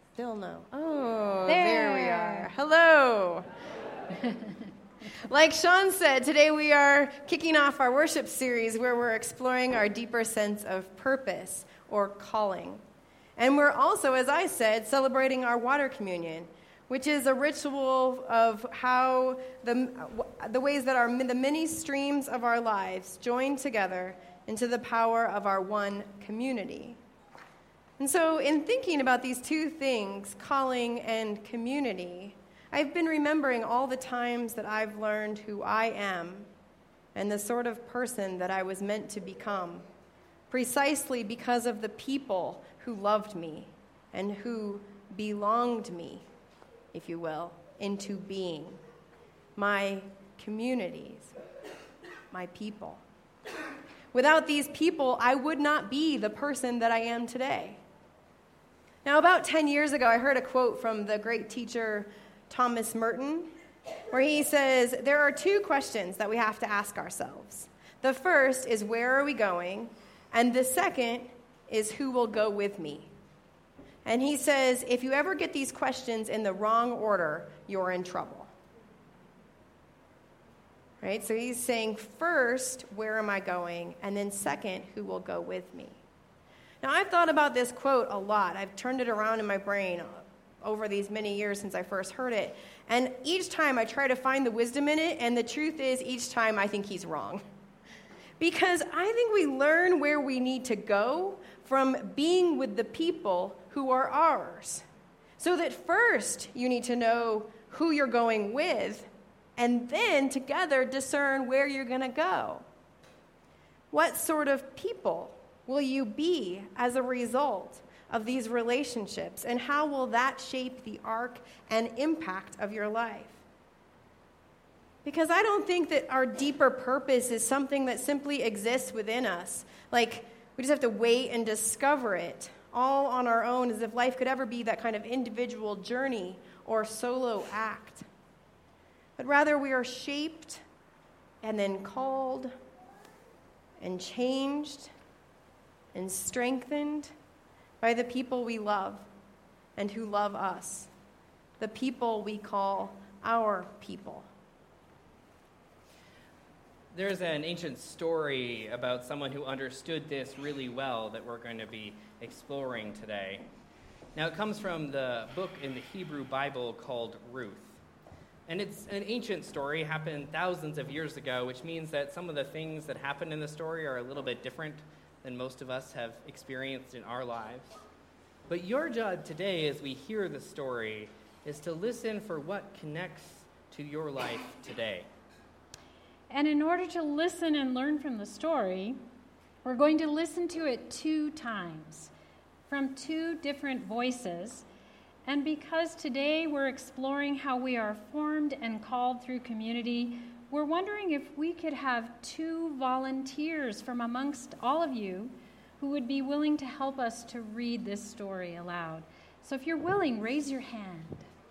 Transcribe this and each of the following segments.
Still no. Oh, there we are. Hello. Like Sean said, today we are kicking off our worship series where we're exploring our deeper sense of purpose or calling. And we're also, as I said, celebrating our water communion, which is a ritual of how the ways that the many streams of our lives join together into the power of our one community. And so in thinking about these two things, calling and community, I've been remembering all the times that I've learned who I am and the sort of person that I was meant to become, precisely because of the people who loved me and who belonged me, if you will, into being. My communities, my people. Without these people, I would not be the person that I am today. Now, about 10 years ago, I heard a quote from the great teacher Thomas Merton, where he says, there are two questions that we have to ask ourselves. The first is, where are we going? And the second is, who will go with me? And he says, if you ever get these questions in the wrong order, you're in trouble. Right? So he's saying, first, where am I going? And then second, who will go with me? Now, I've thought about this quote a lot. I've turned it around in my brain over these many years since I first heard it. And each time I try to find the wisdom in it, and the truth is, each time I think he's wrong. Because I think we learn where we need to go from being with the people who are ours. So that first you need to know who you're going with, and then together discern where you're going to go. What sort of people will you be as a result of these relationships, and how will that shape the arc and impact of your life? Because I don't think that our deeper purpose is something that simply exists within us. Like, we just have to wait and discover it all on our own, as if life could ever be that kind of individual journey or solo act. But rather, we are shaped and then called and changed and strengthened by the people we love and who love us, the people we call our people. There's an ancient story about someone who understood this really well that we're going to be exploring today. Now, it comes from the book in the Hebrew Bible called Ruth. And it's an ancient story, happened thousands of years ago, which means that some of the things that happen in the story are a little bit different than most of us have experienced in our lives. But your job today, as we hear the story, is to listen for what connects to your life today. And in order to listen and learn from the story, we're going to listen to it 2 times from 2 different voices. And because today we're exploring how we are formed and called through community, we're wondering if we could have 2 volunteers from amongst all of you who would be willing to help us to read this story aloud. So if you're willing, raise your hand.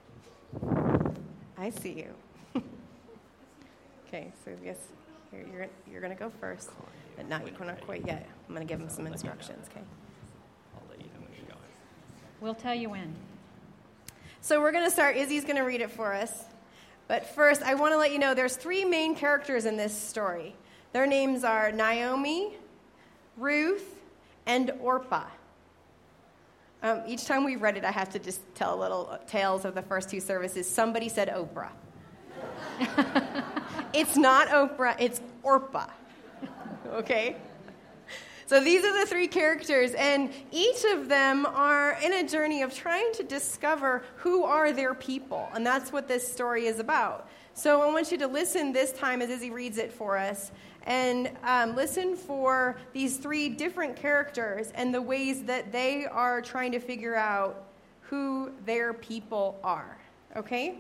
I see you. Okay, so yes, here you're going to go first, but not quite yet. I'm going to give him some instructions, okay? I'll let you know when you're going. We'll tell you when. So we're going to start. Izzy's going to read it for us. But first, I want to let you know there's 3 main characters in this story. Their names are Naomi, Ruth, and Orpah. Each time we read it, I have to just tell little tales of the first 2 services. Somebody said Oprah. It's not Oprah, it's Orpah. Okay? So these are the 3 characters, and each of them are in a journey of trying to discover who are their people, and that's what this story is about. So I want you to listen this time as Izzy reads it for us, and listen for these 3 different characters and the ways that they are trying to figure out who their people are. Okay?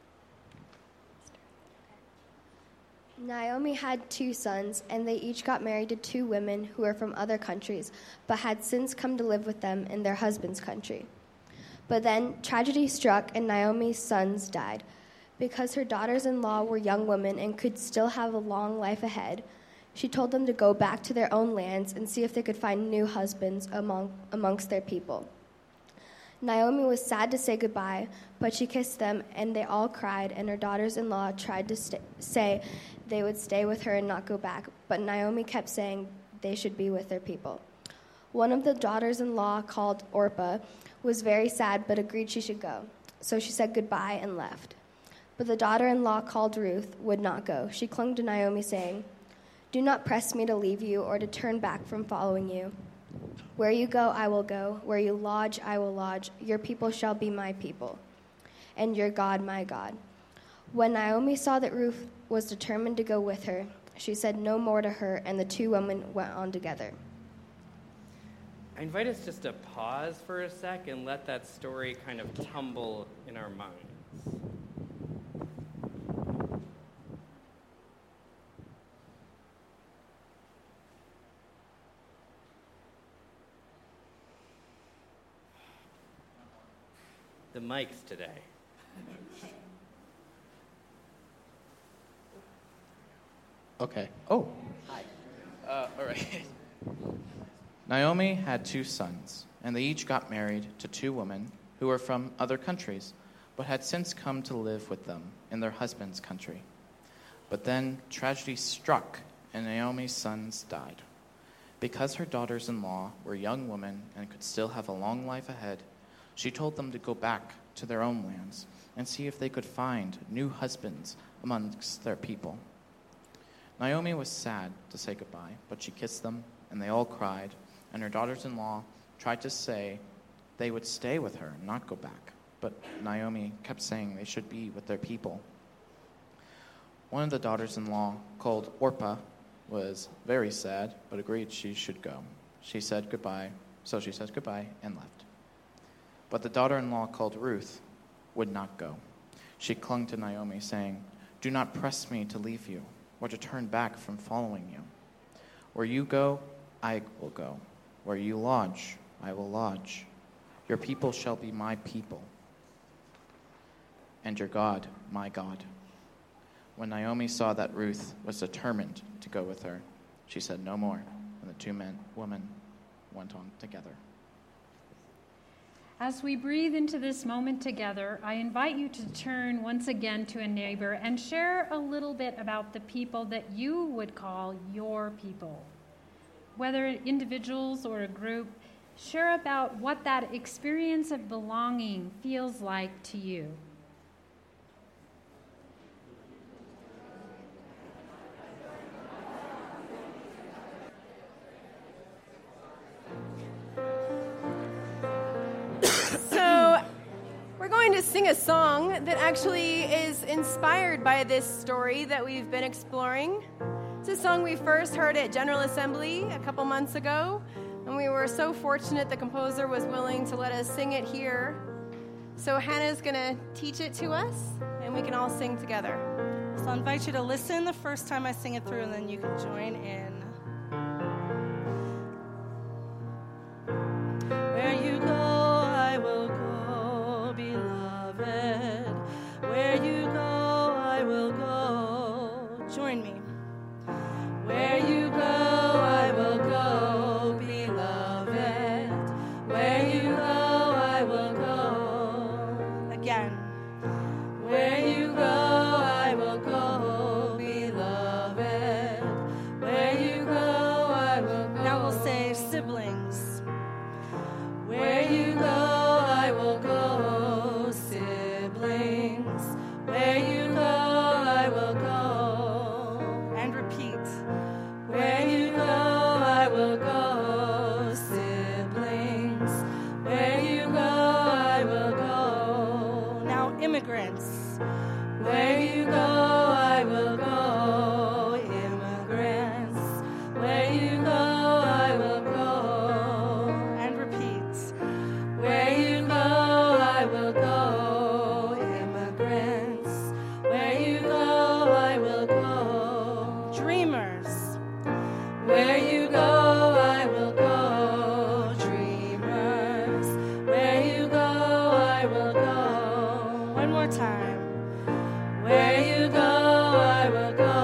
Naomi had 2 sons, and they each got married to 2 women who were from other countries, but had since come to live with them in their husband's country. But then tragedy struck, and Naomi's sons died. Because her daughters-in-law were young women and could still have a long life ahead, she told them to go back to their own lands and see if they could find new husbands amongst their people. Naomi was sad to say goodbye, but she kissed them, and they all cried, and her daughters-in-law tried to say they would stay with her and not go back, but Naomi kept saying they should be with their people. One of the daughters-in-law, called Orpah, was very sad but agreed she should go. So she said goodbye and left. But the daughter-in-law, called Ruth, would not go. She clung to Naomi, saying, "Do not press me to leave you or to turn back from following you. Where you go, I will go. Where you lodge, I will lodge. Your people shall be my people, and your God, my God." When Naomi saw that Ruth was determined to go with her, she said no more to her, and the two women went on together. I invite us just to pause for a sec and let that story kind of tumble in our minds. The mics today. Okay. Oh, hi. All right. Naomi had 2 sons, and they each got married to 2 women who were from other countries, but had since come to live with them in their husband's country. But then tragedy struck, and Naomi's sons died. Because her daughters-in-law were young women and could still have a long life ahead, she told them to go back to their own lands and see if they could find new husbands amongst their people. Naomi was sad to say goodbye, but she kissed them, and they all cried, and her daughters-in-law tried to say they would stay with her and not go back, but Naomi kept saying they should be with their people. One of the daughters-in-law, called Orpah, was very sad, but agreed she should go. She said goodbye, so she said goodbye and left. But the daughter-in-law, called Ruth, would not go. She clung to Naomi, saying, "Do not press me to leave you, or to turn back from following you. Where you go, I will go. Where you lodge, I will lodge. Your people shall be my people, and your God, my God." When Naomi saw that Ruth was determined to go with her, she said no more, and the 2 women went on together. As we breathe into this moment together, I invite you to turn once again to a neighbor and share a little bit about the people that you would call your people. Whether individuals or a group, share about what that experience of belonging feels like to you. To sing a song that actually is inspired by this story that we've been exploring. It's a song we first heard at General Assembly a couple months ago, and we were so fortunate the composer was willing to let us sing it here. So Hannah's going to teach it to us, and we can all sing together. So I invite you to listen the first time I sing it through, and then you can join in. Where you go, I will go, beloved. Where you go, I will go. Join me. Where you go, I will go, beloved. Where you go, I will go. Again. Where you go, I will go, beloved. Where you go, I will go. Now we'll say siblings. Where you go, I will go, siblings. Where you go, I will go. And repeat. Where you go, I will go, siblings. Where you go, I will go. Now immigrants. Where you go, I will go, immigrants. Where you go, I will go. And repeat. Where you go, I will go, immigrants. Where you go, I will go. Dreamers. Where you go, I will go, dreamers. Where you go, I will go. One more time. Where you go, I will go.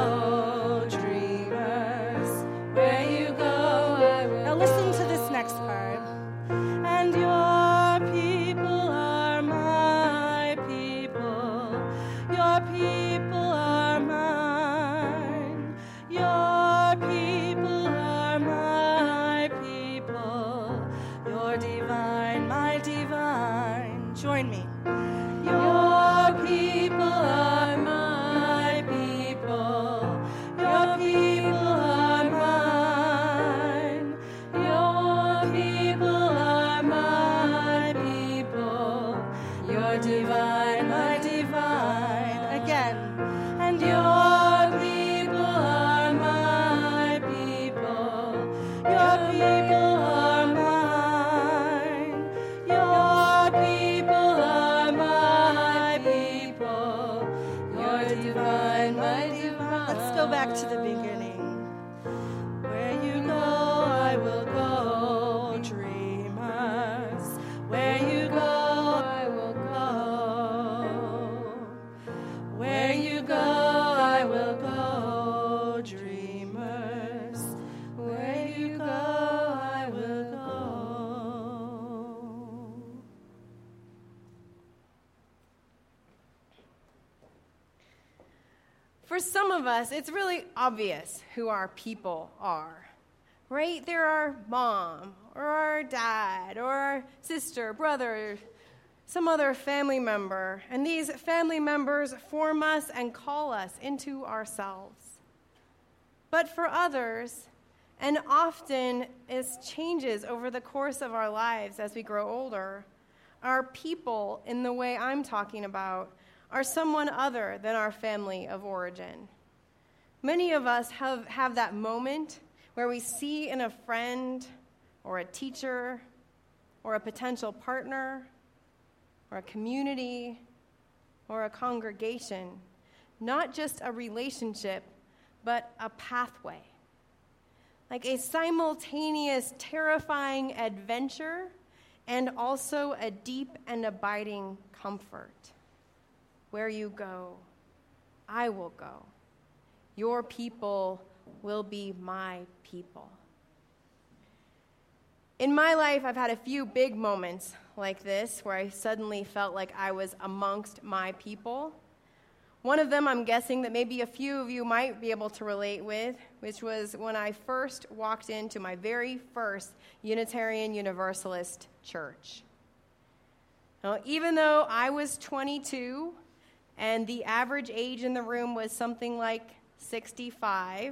Join me. Your people are my people. Your people are mine. Your people are my people. You're divine, my divine. Again. And your people are my people. Your people are mine. Your people are my people. You're divine, my divine. Let's go back to the beginning. Where you go, I will go, dreamers. Where you go, I will go. Where you go, I will go, dreamers. Where you go, I will go. For some of us, it's really obvious who our people are, right? They're our mom, or our dad, or our sister, brother, some other family member. And these family members form us and call us into ourselves. But for others, and often it changes over the course of our lives as we grow older, our people, in the way I'm talking about, are someone other than our family of origin. Many of us have that moment where we see in a friend or a teacher or a potential partner or a community or a congregation, not just a relationship, but a pathway. Like a simultaneous, terrifying adventure and also a deep and abiding comfort. Where you go, I will go. Your people will be my people. In my life, I've had a few big moments like this where I suddenly felt like I was amongst my people. One of them I'm guessing that maybe a few of you might be able to relate with, which was when I first walked into my very first Unitarian Universalist church. Now, even though I was 22 and the average age in the room was something like 65,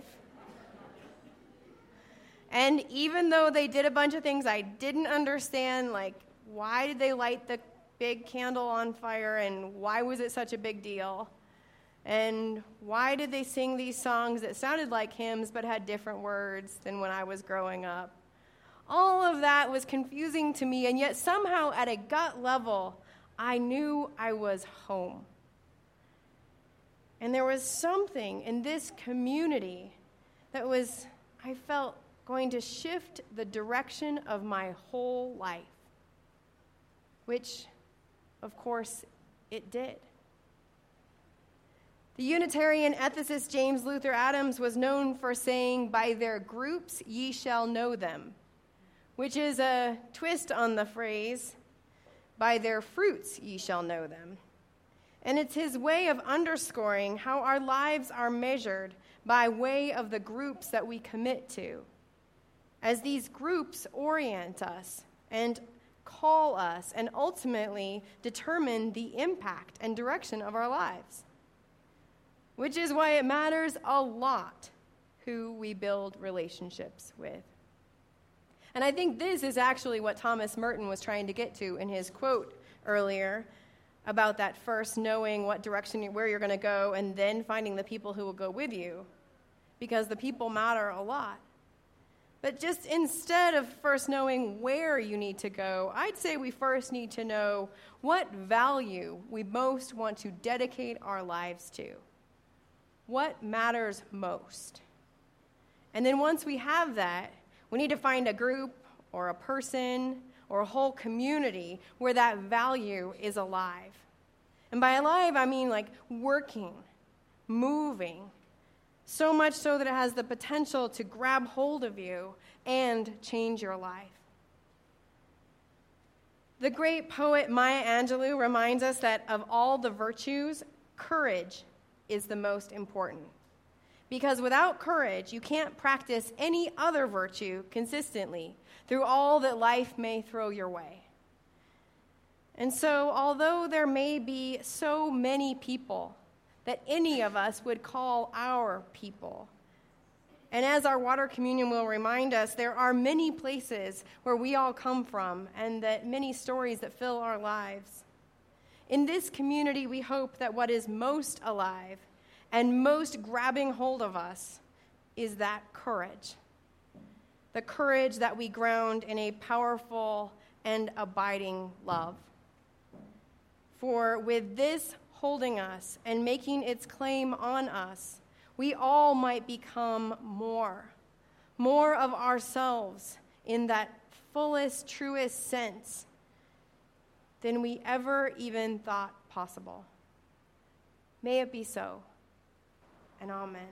and even though they did a bunch of things I didn't understand, like why did they light the big candle on fire and why was it such a big deal? And why did they sing these songs that sounded like hymns but had different words than when I was growing up? All of that was confusing to me, and yet somehow at a gut level, I knew I was home. And there was something in this community that was, I felt, going to shift the direction of my whole life, which, of course, it did. The Unitarian ethicist James Luther Adams was known for saying, "By their groups ye shall know them," which is a twist on the phrase, "By their fruits ye shall know them." And it's his way of underscoring how our lives are measured by way of the groups that we commit to, as these groups orient us and call us and ultimately determine the impact and direction of our lives. Which is why it matters a lot who we build relationships with. And I think this is actually what Thomas Merton was trying to get to in his quote earlier about that first knowing what direction, where you're going to go, and then finding the people who will go with you, because the people matter a lot. But just instead of first knowing where you need to go, I'd say we first need to know what value we most want to dedicate our lives to. What matters most? And then once we have that, we need to find a group or a person or a whole community where that value is alive. And by alive, I mean like working, moving, so much so that it has the potential to grab hold of you and change your life. The great poet Maya Angelou reminds us that of all the virtues, courage is the most important. Because without courage, you can't practice any other virtue consistently through all that life may throw your way. And so, although there may be so many people that any of us would call our people, and as our water communion will remind us, there are many places where we all come from and that many stories that fill our lives. In this community, we hope that what is most alive and most grabbing hold of us is that courage. The courage that we ground in a powerful and abiding love. For with this holding us and making its claim on us, we all might become more of ourselves in that fullest, truest sense than we ever even thought possible. May it be so, and amen.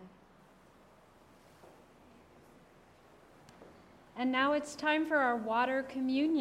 And now it's time for our water communion.